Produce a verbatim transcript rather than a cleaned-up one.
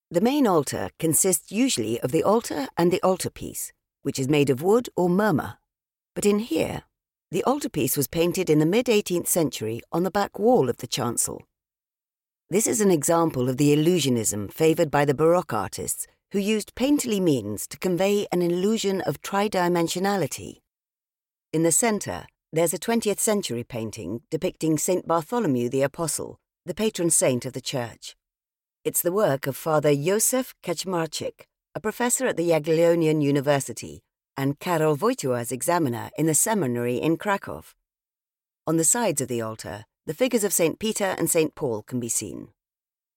The main altar consists usually of the altar and the altarpiece, which is made of wood or murmur. But in here, the altarpiece was painted in the mid-eighteenth century on the back wall of the chancel. This is an example of the illusionism favoured by the Baroque artists, who used painterly means to convey an illusion of tridimensionality. In the centre, there's a twentieth century painting depicting Saint Bartholomew the Apostle, the patron saint of the church. It's the work of Father Józef Kaczmarczyk, a professor at the Jagiellonian University and Karol Wojtyła's examiner in the seminary in Krakow. On the sides of the altar, the figures of Saint Peter and Saint Paul can be seen.